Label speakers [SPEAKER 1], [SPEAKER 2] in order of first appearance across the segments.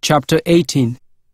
[SPEAKER 1] Chapter 18.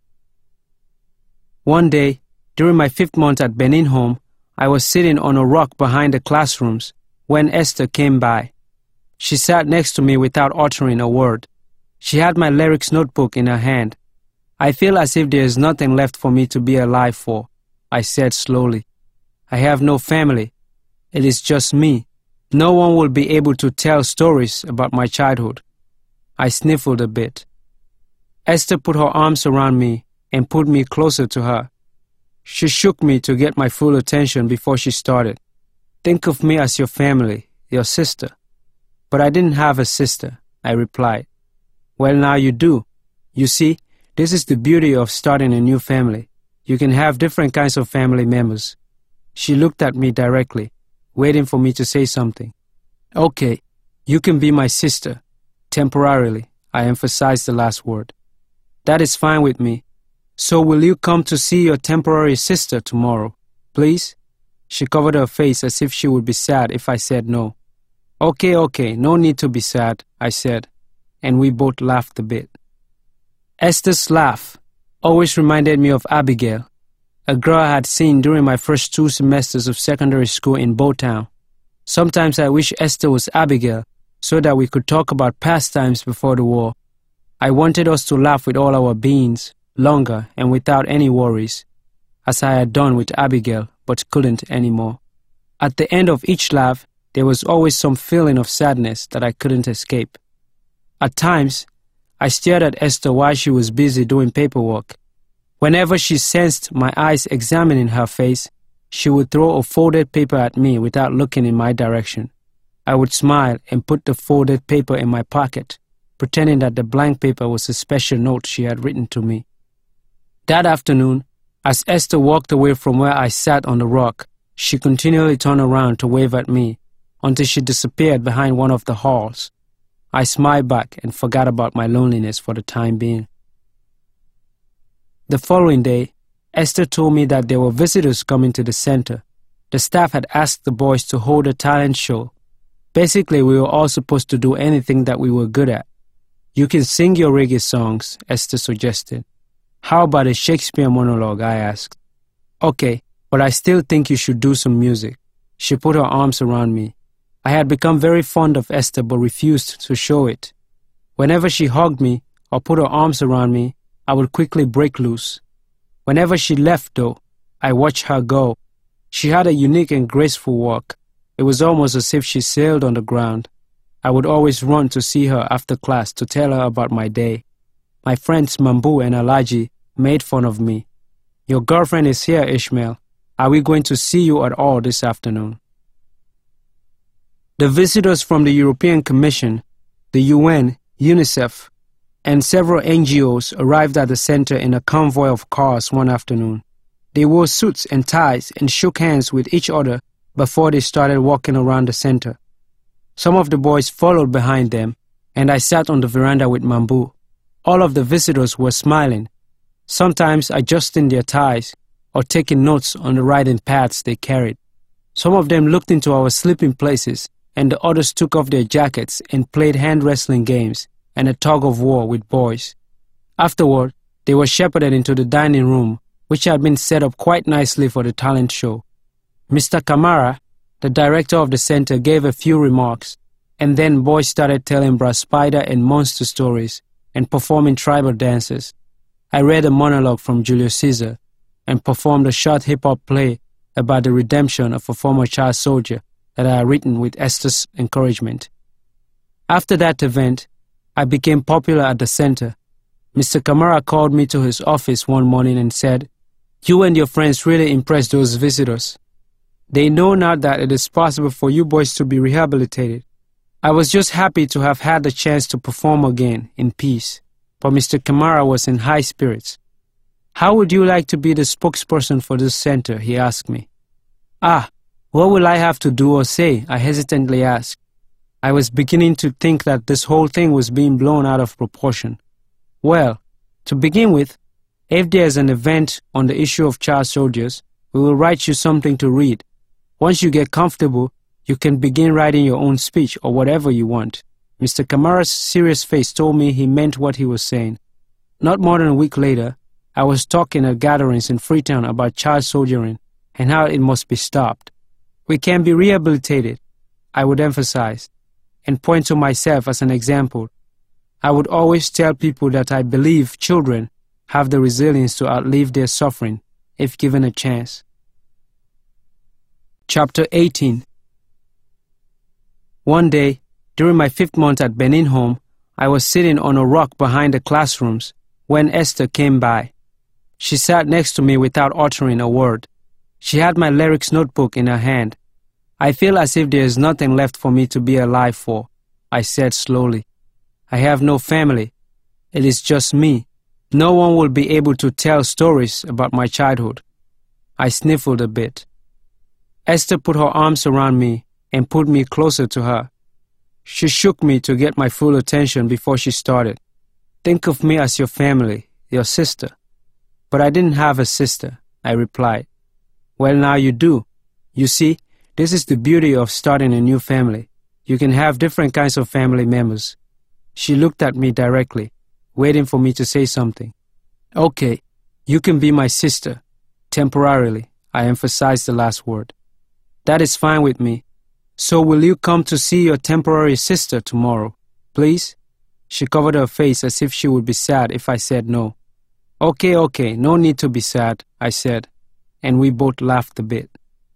[SPEAKER 1] One day, during my 5th month at Benin Home, I was sitting on a rock behind the classrooms when Esther came by. She sat next to me without uttering a word. She had my lyrics notebook in her hand. "I feel as if there is nothing left for me to be alive for," I said slowly. "I have no family. It is just me. No one will be able to tell stories about my childhood." I sniffled a bit. Esther put her arms around me and pulled me closer to her. She shook me to get my full attention before she started. "Think of me as your family, your sister." "But I didn't have a sister," I replied. "Well, now you do. You see, this is the beauty of starting a new family. You can have different kinds of family members." She looked at me directly, waiting for me to say something. "Okay, you can be my sister. Temporarily," I emphasized the last word. "That is fine with me. So will you come to see your temporary sister tomorrow, please?" She covered her face as if she would be sad if I said no. Okay, no need to be sad," I said, and we both laughed a bit. Esther's laugh always reminded me of Abigail, a girl I had seen during my first 2 semesters of secondary school in Botown. Sometimes I wish Esther was Abigail so that we could talk about past times before the war. I wanted us to laugh with all our beings, longer and without any worries, as I had done with Abigail but couldn't anymore. At the end of each laugh, there was always some feeling of sadness that I couldn't escape. At times, I stared at Esther while she was busy doing paperwork. Whenever she sensed my eyes examining her face, she would throw a folded paper at me without looking in my direction. I would smile and put the folded paper in my pocket, pretending that the blank paper was a special note she had written to me. That afternoon, as Esther walked away from where I sat on the rock, she continually turned around to wave at me until she disappeared behind one of the halls. I smiled back and forgot about my loneliness for the time being. The following day, Esther told me that there were visitors coming to the center. The staff had asked the boys to hold a talent show. Basically, we were all supposed to do anything that we were good at. "You can sing your reggae songs," Esther suggested. "How about a Shakespeare monologue?" I asked. "Okay, but I still think you should do some music." She put her arms around me. I had become very fond of Esther but refused to show it. Whenever she hugged me or put her arms around me, I would quickly break loose. Whenever she left, though, I watched her go. She had a unique and graceful walk. It was almost as if she sailed on the ground. I would always run to see her after class to tell her about my day. My friends Mambu and Alaji made fun of me. "Your girlfriend is here, Ishmael. Are we going to see you at all this afternoon?" The visitors from the European Commission, the UN, UNICEF, and several NGOs arrived at the center in a convoy of cars one afternoon. They wore suits and ties and shook hands with each other before they started walking around the center. Some of the boys followed behind them, and I sat on the veranda with Mambu. All of the visitors were smiling, sometimes adjusting their ties or taking notes on the writing pads they carried. Some of them looked into our sleeping places, and the others took off their jackets and played hand wrestling games and a tug-of-war with boys. Afterward, they were shepherded into the dining room, which had been set up quite nicely for the talent show. Mr. Kamara, the director of the center, gave a few remarks, and then boys started telling brass spider and monster stories and performing tribal dances. I read a monologue from Julius Caesar and performed a short hip-hop play about the redemption of a former child soldier that I had written with Esther's encouragement. After that event, I became popular at the center. Mr. Kamara called me to his office one morning and said, "You and your friends really impressed those visitors. They know now that it is possible for you boys to be rehabilitated." I was just happy to have had the chance to perform again in peace, but Mr. Kamara was in high spirits. "How would you like to be the spokesperson for this center?" he asked me. What will I have to do or say?" I hesitantly asked. I was beginning to think that this whole thing was being blown out of proportion. "Well, to begin with, if there's an event on the issue of child soldiers, we will write you something to read. Once you get comfortable, you can begin writing your own speech or whatever you want." Mr. Kamara's serious face told me he meant what he was saying. Not more than a week later, I was talking at gatherings in Freetown about child soldiering and how it must be stopped. We can be rehabilitated, I would emphasize, and point to myself as an example. I would always tell people that I believe children have the resilience to outlive their suffering if given a chance. Chapter 18. One day, during my 5th month at Benin Home, I was sitting on a rock behind the classrooms when Esther came by. She sat next to me without uttering a word. She had my lyrics notebook in her hand. I feel as if there is nothing left for me to be alive for, I said slowly. I have no family. It is just me. No one will be able to tell stories about my childhood. I sniffled a bit. Esther put her arms around me and pulled me closer to her. She shook me to get my full attention before she started. Think of me as your family, your sister. But I didn't have a sister, I replied. Well, now you do. You see, this is the beauty of starting a new family. You can have different kinds of family members. She looked at me directly, waiting for me to say something. Okay, you can be my sister. Temporarily, I emphasized the last word. That is fine with me. So will you come to see your temporary sister tomorrow, please? She covered her face as if she would be sad if I said no. Okay, no need to be sad, I said, and we both laughed a bit.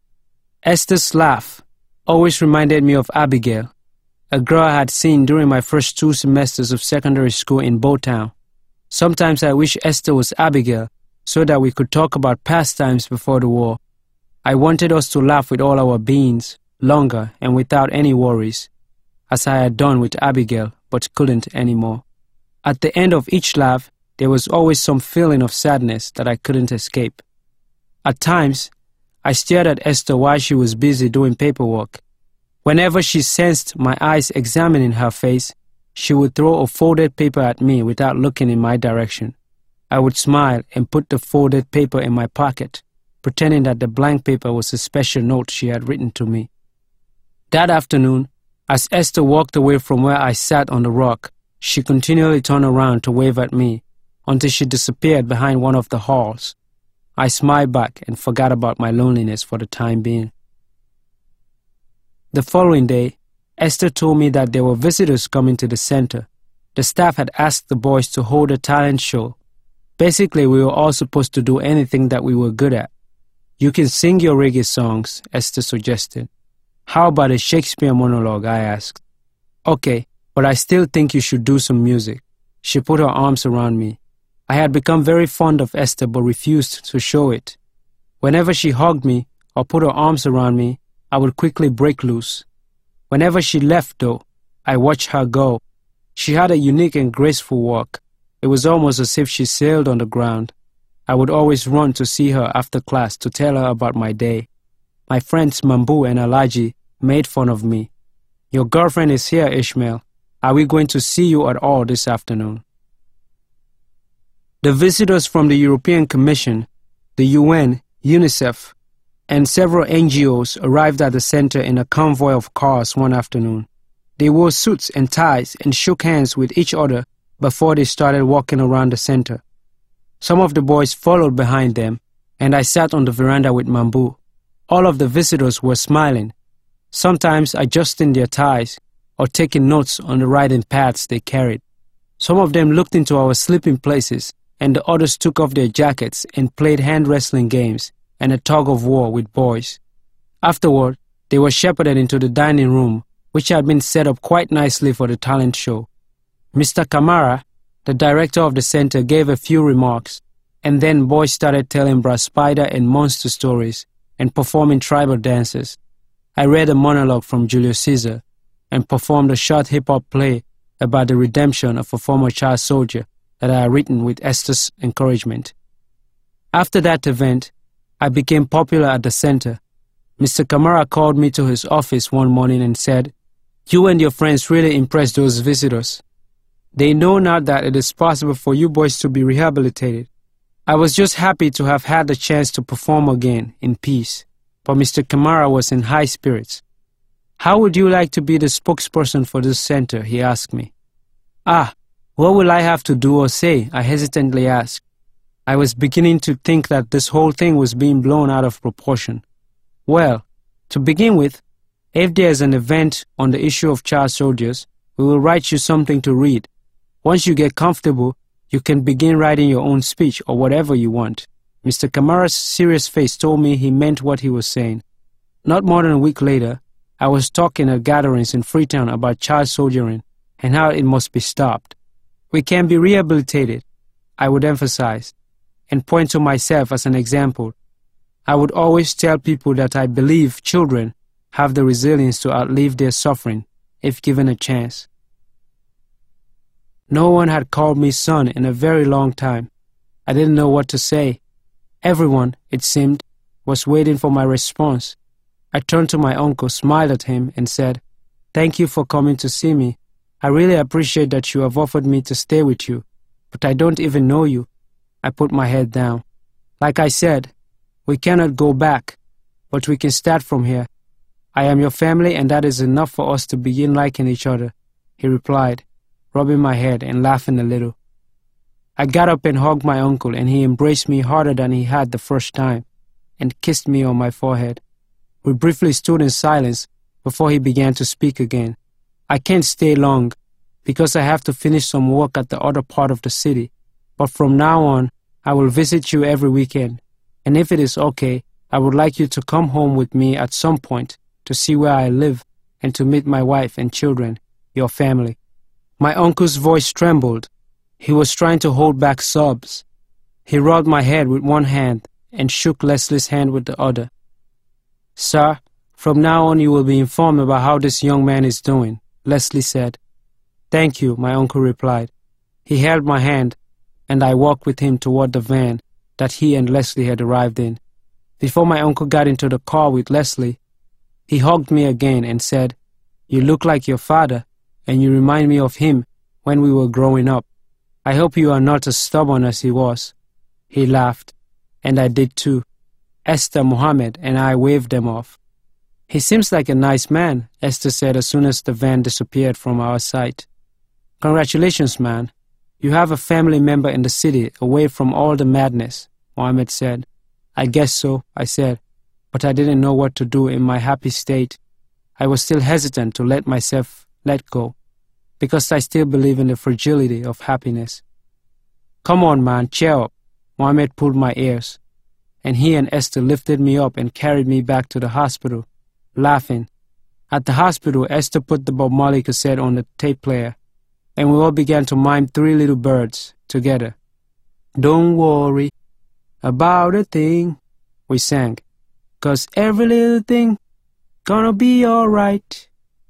[SPEAKER 1] Esther's laugh always reminded me of Abigail, a girl I had seen during my first 2 semesters of secondary school in Bowtown. Sometimes I wish Esther was Abigail so that we could talk about past times before the war. I wanted us to laugh with all our beings, longer and without any worries, as I had done with Abigail but couldn't anymore. At the end of each laugh, there was always some feeling of sadness that I couldn't escape. At times, I stared at Esther while she was busy doing paperwork. Whenever she sensed my eyes examining her face, she would throw a folded paper at me without looking in my direction. I would smile and put the folded paper in my pocket, pretending that the blank paper was a special note she had written to me. That afternoon, as Esther walked away from where I sat on the rock, she continually turned around to wave at me until she disappeared behind one of the halls. I smiled back and forgot about my loneliness for the time being. The following day, Esther told me that there were visitors coming to the center. The staff had asked the boys to hold a talent show. Basically, we were all supposed to do anything that we were good at. You can sing your reggae songs, Esther suggested. How about a Shakespeare monologue, I asked. Okay, but I still think you should do some music. She put her arms around me. I had become very fond of Esther but refused to show it. Whenever she hugged me or put her arms around me, I would quickly break loose. Whenever she left, though, I watched her go. She had a unique and graceful walk. It was almost as if she sailed on the ground. I would always run to see her after class to tell her about my day. My friends Mambu and Alaji made fun of me. Your girlfriend is here, Ishmael. Are we going to see you at all this afternoon? The visitors from the European Commission, the UN, UNICEF, and several NGOs arrived at the center in a convoy of cars one afternoon. They wore suits and ties and shook hands with each other before they started walking around the center. Some of the boys followed behind them, and I sat on the veranda with Mambu. All of the visitors were smiling, sometimes adjusting their ties or taking notes on the riding paths they carried. Some of them looked into our sleeping places, and the others took off their jackets and played hand wrestling games and a tug-of-war with boys. Afterward, they were shepherded into the dining room, which had been set up quite nicely for the talent show. Mr. Kamara, the director of the center, gave a few remarks, and then boys started telling brass spider and monster stories and performing tribal dances. I read a monologue from Julius Caesar and performed a short hip-hop play about the redemption of a former child soldier that I had written with Esther's encouragement. After that event, I became popular at the center. Mr. Kamara called me to his office one morning and said, "You and your friends really impressed those visitors. They know now that it is possible for you boys to be rehabilitated." I was just happy to have had the chance to perform again in peace, but Mr. Kamara was in high spirits. "How would you like to be the spokesperson for this center?" he asked me. What will I have to do or say? I hesitantly asked. I was beginning to think that this whole thing was being blown out of proportion. Well, to begin with, if there's an event on the issue of child soldiers, we will write you something to read. Once you get comfortable, you can begin writing your own speech or whatever you want. Mr. Kamara's serious face told me he meant what he was saying. Not more than a week later, I was talking at gatherings in Freetown about child soldiering and how it must be stopped. We can be rehabilitated, I would emphasize, and point to myself as an example. I would always tell people that I believe children have the resilience to outlive their suffering if given a chance. No one had called me son in a very long time. I didn't know what to say. Everyone, it seemed, was waiting for my response. I turned to my uncle, smiled at him, and said, "Thank you for coming to see me. I really appreciate that you have offered me to stay with you, but I don't even know you." I put my head down. "Like I said, we cannot go back, but we can start from here. I am your family, and that is enough for us to begin liking each other," he replied, rubbing my head and laughing a little. I got up and hugged my uncle, and he embraced me harder than he had the first time, and kissed me on my forehead. We briefly stood in silence before he began to speak again. "I can't stay long, because I have to finish some work at the other part of the city, but from now on, I will visit you every weekend, and if it is okay, I would like you to come home with me at some point to see where I live and to meet my wife and children, your family." My uncle's voice trembled. He was trying to hold back sobs. He rubbed my head with one hand and shook Leslie's hand with the other. "Sir, from now on you will be informed about how this young man is doing," Leslie said. "Thank you," my uncle replied. He held my hand, and I walked with him toward the van that he and Leslie had arrived in. Before my uncle got into the car with Leslie, he hugged me again and said, "You look like your father, and you remind me of him when we were growing up. I hope you are not as stubborn as he was." He laughed, and I did too. Esther, Mohammed, and I waved them off. "He seems like a nice man," Esther said as soon as the van disappeared from our sight. "Congratulations, man. You have a family member in the city away from all the madness," Mohammed said. "I guess so," I said, but I didn't know what to do in my happy state. I was still hesitant to let myself let go, because I still believe in the fragility of happiness. "Come on, man, cheer up." Mohammed pulled my ears, and he and Esther lifted me up and carried me back to the hospital, laughing. At the hospital, Esther put the Bob Marley cassette on the tape player, and we all began to mime Three Little Birds together. "Don't worry about a thing," we sang, "'cause every little thing gonna be all right."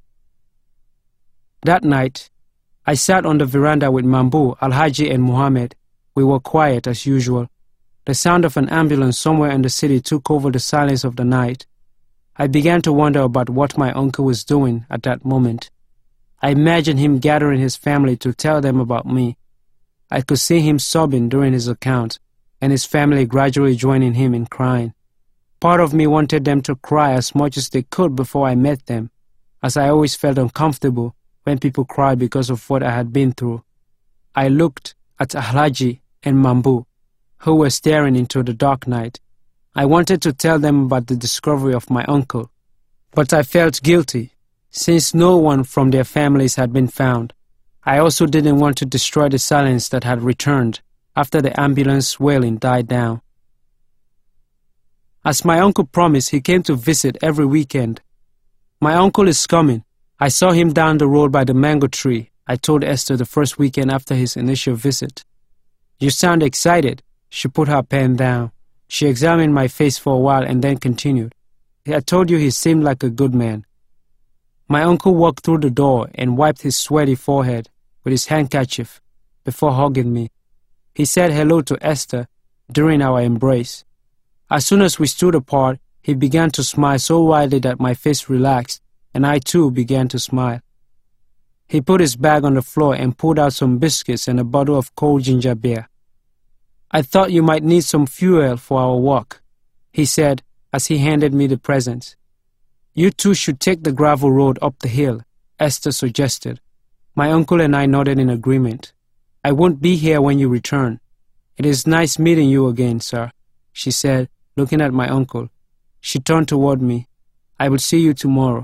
[SPEAKER 1] That night, I sat on the veranda with Mambu, Alhaji, and Mohammed. We were quiet as usual. The sound of an ambulance somewhere in the city took over the silence of the night. I began to wonder about what my uncle was doing at that moment. I imagined him gathering his family to tell them about me. I could see him sobbing during his account, and his family gradually joining him in crying. Part of me wanted them to cry as much as they could before I met them, as I always felt uncomfortable when people cried because of what I had been through. I looked at Alhaji and Mambu, who were staring into the dark night. I wanted to tell them about the discovery of my uncle, but I felt guilty, since no one from their families had been found. I also didn't want to destroy the silence that had returned after the ambulance wailing died down. As my uncle promised, he came to visit every weekend. "My uncle is coming. I saw him down the road by the mango tree," I told Esther the first weekend after his initial visit. "You sound excited." She put her pen down. She examined my face for a while and then continued, "I told you he seemed like a good man." My uncle walked through the door and wiped his sweaty forehead with his handkerchief before hugging me. He said hello to Esther during our embrace. As soon as we stood apart, he began to smile so widely that my face relaxed, and I too began to smile. He put his bag on the floor and pulled out some biscuits and a bottle of cold ginger beer. "I thought you might need some fuel for our walk," he said as he handed me the presents. "You two should take the gravel road up the hill," Esther suggested. My uncle and I nodded in agreement. I won't be here when you return. It is nice meeting you again, sir, she said, looking at my uncle. She turned toward me. I will see you tomorrow.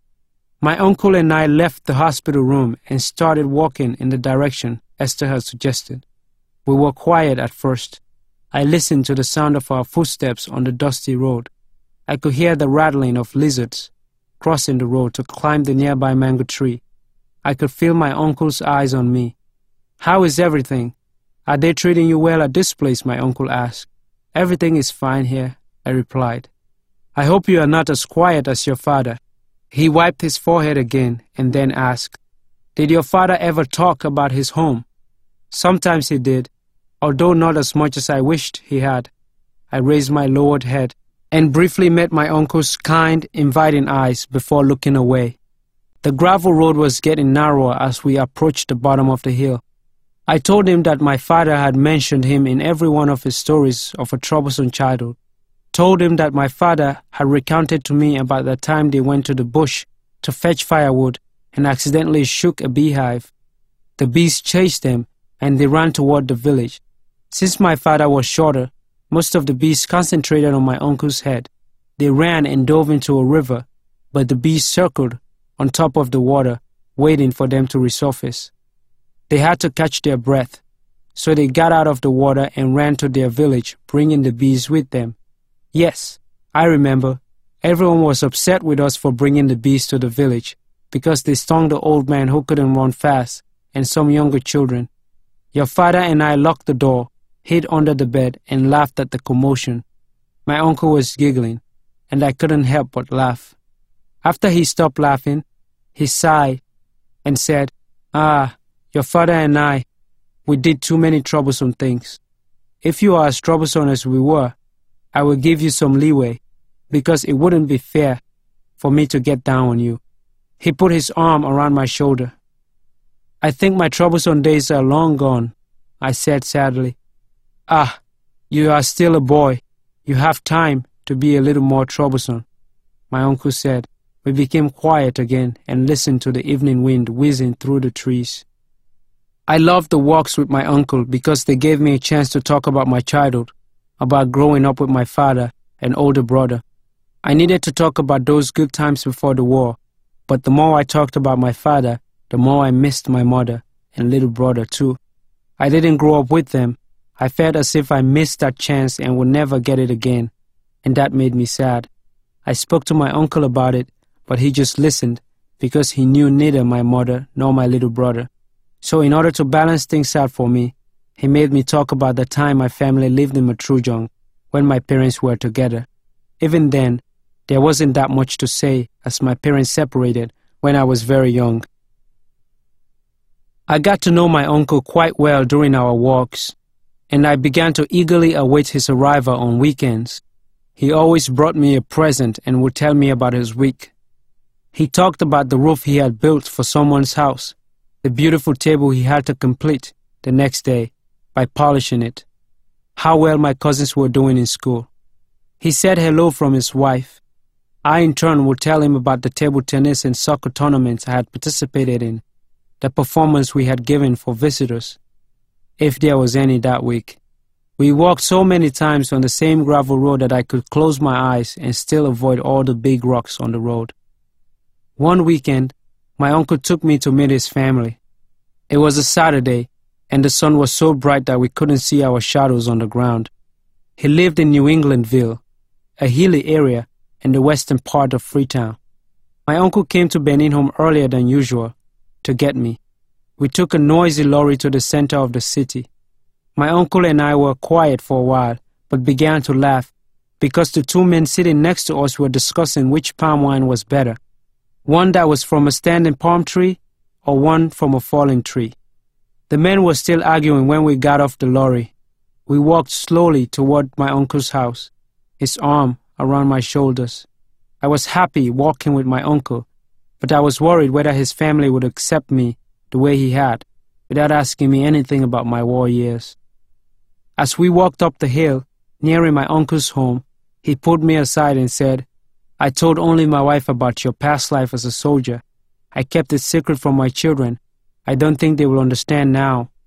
[SPEAKER 1] My uncle and I left the hospital room and started walking in the direction Esther had suggested. We were quiet at first. I listened to the sound of our footsteps on the dusty road. I could hear the rattling of lizards crossing the road to climb the nearby mango tree. I could feel my uncle's eyes on me. How is everything? Are they treating you well at this place? My uncle asked. Everything is fine here, I replied. I hope you are not as quiet as your father. He wiped his forehead again and then asked, Did your father ever talk about his home? Sometimes he did, although not as much as I wished he had. I raised my lowered head and briefly met my uncle's kind, inviting eyes before looking away. The gravel road was getting narrower as we approached the bottom of the hill. I told him that my father had mentioned him in every one of his stories of a troublesome childhood. Told him that my father had recounted to me about the time they went to the bush to fetch firewood and accidentally shook a beehive. The bees chased them and they ran toward the village. Since my father was shorter, most of the bees concentrated on my uncle's head. They ran and dove into a river, but the bees circled on top of the water, waiting for them to resurface. They had to catch their breath, so they got out of the water and ran to their village, bringing the bees with them. Yes, I remember. Everyone was upset with us for bringing the bees to the village because they stung the old man who couldn't run fast and some younger children. Your father and I locked the door, hid under the bed, and laughed at the commotion. My uncle was giggling, and I couldn't help but laugh. After he stopped laughing, he sighed and said, Your father and I, we did too many troublesome things. If you are as troublesome as we were, I will give you some leeway, because it wouldn't be fair for me to get down on you. He put his arm around my shoulder. I think my troublesome days are long gone, I said sadly. You are still a boy. You have time to be a little more troublesome, my uncle said. We became quiet again and listened to the evening wind whizzing through the trees. I loved the walks with my uncle because they gave me a chance to talk about my childhood, about growing up with my father and older brother. I needed to talk about those good times before the war, but the more I talked about my father, the more I missed my mother and little brother too. I didn't grow up with them. I felt as if I missed that chance and would never get it again, and that made me sad. I spoke to my uncle about it, but he just listened because he knew neither my mother nor my little brother. So in order to balance things out for me, he made me talk about the time my family lived in Matrujong when my parents were together. Even then, there wasn't that much to say as my parents separated when I was very young. I got to know my uncle quite well during our walks, and I began to eagerly await his arrival on weekends. He always brought me a present and would tell me about his week. He talked about the roof he had built for someone's house, the beautiful table he had to complete the next day by polishing it, how well my cousins were doing in school. He said hello from his wife. I in turn would tell him about the table tennis and soccer tournaments I had participated in, the performance we had given for visitors, if there was any that week. We walked so many times on the same gravel road that I could close my eyes and still avoid all the big rocks on the road. One weekend, my uncle took me to meet his family. It was a Saturday, and the sun was so bright that we couldn't see our shadows on the ground. He lived in New Englandville, a hilly area in the western part of Freetown. My uncle came to Benin home earlier than usual to get me. We took a noisy lorry to the center of the city. My uncle and I were quiet for a while, but began to laugh because the two men sitting next to us were discussing which palm wine was better, one that was from a standing palm tree or one from a fallen tree. The men were still arguing when we got off the lorry. We walked slowly toward my uncle's house, his arm around my shoulders. I was happy walking with my uncle, but I was worried whether his family would accept me the way he had, without asking me anything about my war years. As we walked up the hill, nearing my uncle's home, he pulled me aside and said, I told only my wife about your past life as a soldier. I kept it secret from my children. I don't think they will understand now,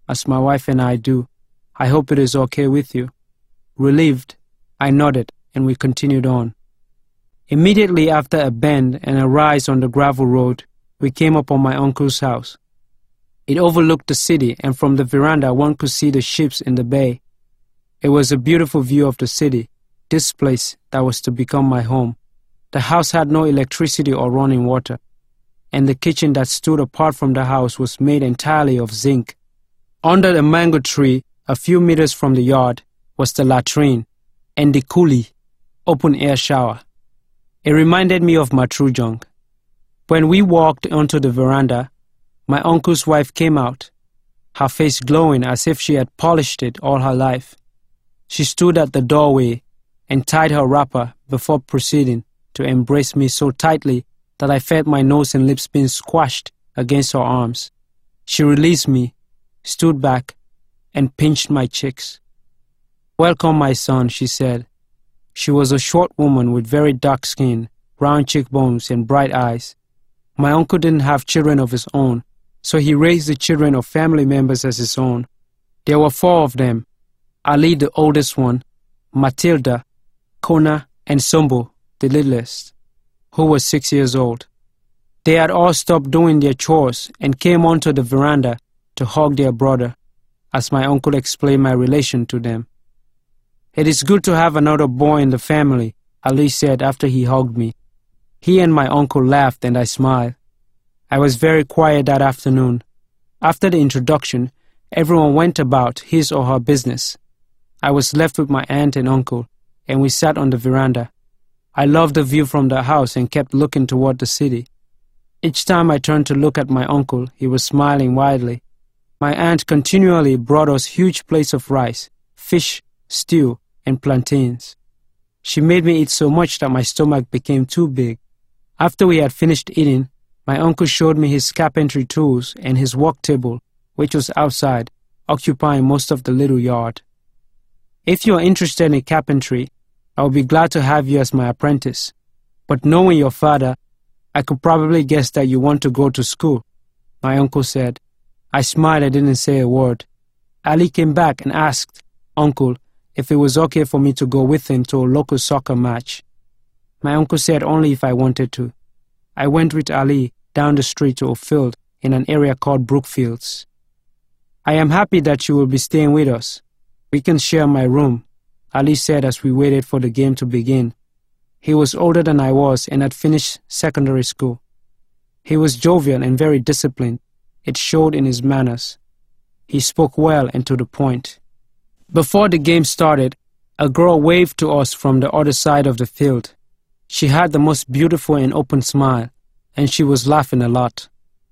[SPEAKER 1] as my wife and I do. I hope it is okay with you." Relieved, I nodded, and we continued on. Immediately after a bend and a rise on the gravel road, we came upon my uncle's house. It overlooked the city, and from the veranda one could see the ships in the bay. It was a beautiful view of the city, this place that was to become my home. The house had no electricity or running water, and the kitchen that stood apart from the house was made entirely of zinc. Under the mango tree, a few meters from the yard, was the latrine and the kuli, open-air shower. It reminded me of Matrujong. When we walked onto the veranda, my uncle's wife came out, her face glowing as if she had polished it all her life. She stood at the doorway and tied her wrapper before proceeding to embrace me so tightly that I felt my nose and lips being squashed against her arms. She released me, stood back, and pinched my cheeks. "Welcome, my son," she said. She was a short woman with very dark skin, round cheekbones, and bright eyes. My uncle didn't have children of his own, so he raised the children of family members as his own. There were 4 of them: Ali, the oldest one, Matilda, Kona, and Sombo, the littlest, who was 6 years old. They had all stopped doing their chores and came onto the veranda to hug their brother, as my uncle explained my relation to them. "It is good to have another boy in the family," Ali said after he hugged me. He and my uncle laughed and I smiled. I was very quiet that afternoon. After the introduction, everyone went about his or her business. I was left with my aunt and uncle, and we sat on the veranda. I loved the view from the house and kept looking toward the city. Each time I turned to look at my uncle, he was smiling widely. My aunt continually brought us huge plates of rice, fish, stew, and plantains. She made me eat so much that my stomach became too big. After we had finished eating, my uncle showed me his carpentry tools and his work table, which was outside, occupying most of the little yard. "If you are interested in carpentry, I would be glad to have you as my apprentice. But knowing your father, I could probably guess that you want to go to school," my uncle said. I smiled and didn't say a word. Ali came back and asked Uncle if it was okay for me to go with him to a local soccer match. My uncle said only if I wanted to. I went with Ali down the street to a field in an area called Brookfields. "I am happy that you will be staying with us. We can share my room," Ali said as we waited for the game to begin. He was older than I was and had finished secondary school. He was jovial and very disciplined. It showed in his manners. He spoke well and to the point. Before the game started, a girl waved to us from the other side of the field. She had the most beautiful and open smile, and she was laughing a lot.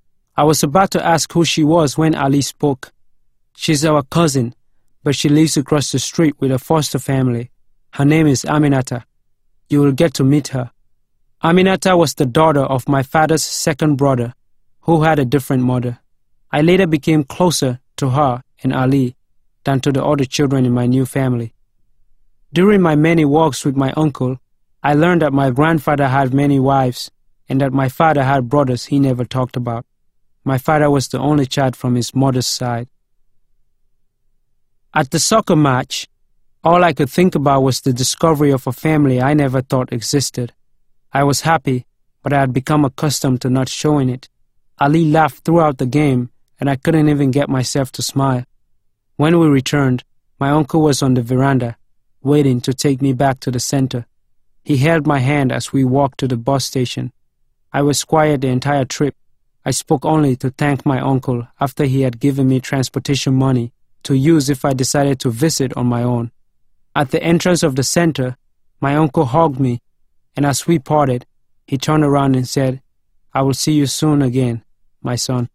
[SPEAKER 1] I was about to ask who she was when Ali spoke. "She's our cousin, but she lives across the street with a foster family. Her name is Aminata. You will get to meet her." Aminata was the daughter of my father's second brother, who had a different mother. I later became closer to her and Ali than to the other children in my new family. During my many walks with my uncle, I learned that my grandfather had many wives and that my father had brothers he never talked about. My father was the only child from his mother's side. At the soccer match, all I could think about was the discovery of a family I never thought existed. I was happy, but I had become accustomed to not showing it. Ali laughed throughout the game, and I couldn't even get myself to smile. When we returned, my uncle was on the veranda, waiting to take me back to the center. He held my hand as we walked to the bus station. I was quiet the entire trip. I spoke only to thank my uncle after he had given me transportation money to use if I decided to visit on my own. At the entrance of the center, my uncle hugged me, and as we parted, he turned around and said, "I will see you soon again, my son."